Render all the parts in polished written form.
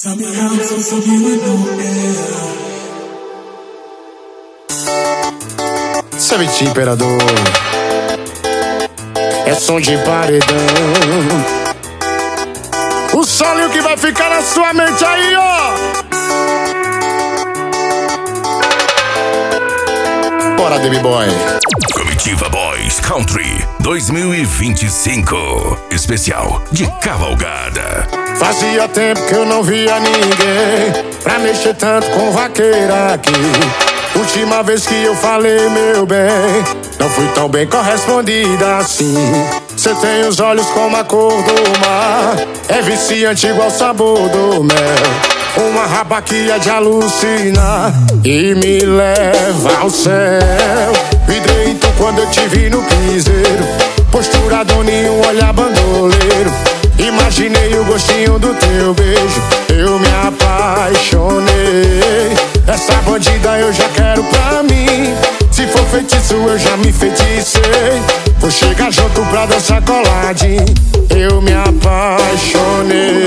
Savage Imperador, é som de paredão. O solo que vai ficar na sua mente aí, ó. Bora, Baby Boy. Comitiva Boys Country 2025. Especial de cavalgada. Fazia tempo que eu não via ninguém pra mexer tanto com vaqueira aqui. Última vez que eu falei, meu bem, não fui tão bem correspondida assim. Cê tem os olhos como a cor do mar, é viciante igual o sabor do mel. Uma raba que é de alucinar e me leva ao céu. Vidrei então quando eu te vi no piseiro, postura doninho, olhar bandoleiro. Imaginei o gostinho do teu beijo, eu me apaixonei. Essa bandida eu já quero pra mim, se for feitiço eu já me feticei. Vou chegar junto pra dançar coladinho, eu me apaixonei.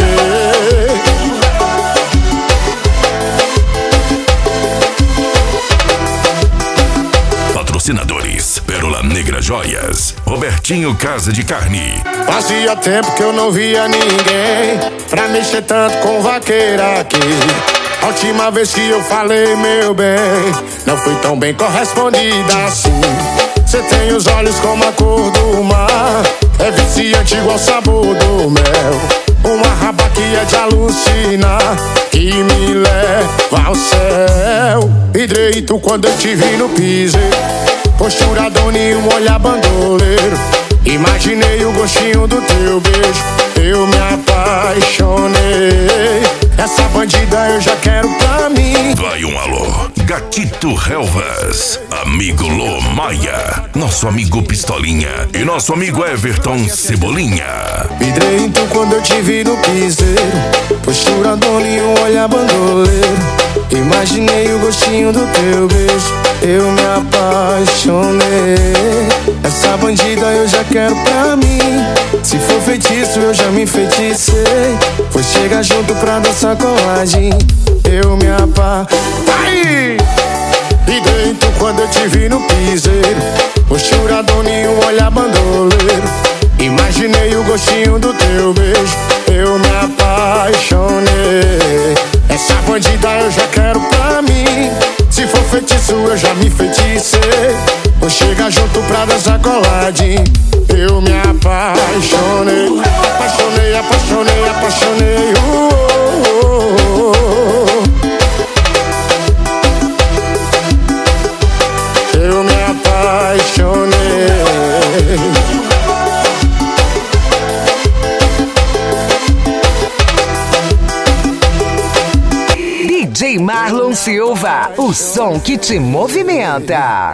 Patrocinadores: Pérola Negra Joias, Robertinho Casa de Carne. Fazia tempo que eu não via ninguém pra mexer tanto com vaqueira aqui. A última vez que eu falei, meu bem, não fui tão bem correspondida assim. Cê tem os olhos como a cor do mar, é viciante igual o sabor do mel. Uma raba que é de alucinar, que me leva ao céu. Vidrei tu quando eu te vi no piseiro, postura doninho, olhar bandoleiro. Imaginei o gostinho do teu beijo, eu me apaixonei. Essa bandida eu já quero pra mim. Vai um alô, Gatito Helvas, amigo Lô Maia, nosso amigo Pistolinha e nosso amigo Everton Cebolinha. Vidrei então quando eu te vi no piseiro, postura doninho, olhar bandoleiro. Imaginei o gostinho do teu beijo, eu me apaixonei. Essa bandida eu já quero pra mim, se for feitiço eu já me feticei. Vou chegar junto pra dançar coladinho, eu me apaixonei. E dentro quando eu te vi no piseiro, postura doninho, olhar bandoleiro. Imaginei o gostinho do teu beijo, eu me apaixonei. Essa bandida eu já quero pra mim, se for feitiço eu já me feticei. Vou chegar junto pra dançar coladinho, eu me apaixonei. Apaixonei, apaixonei, apaixonei. Eu me apaixonei. DJ Marlon Silva, o som que te movimenta.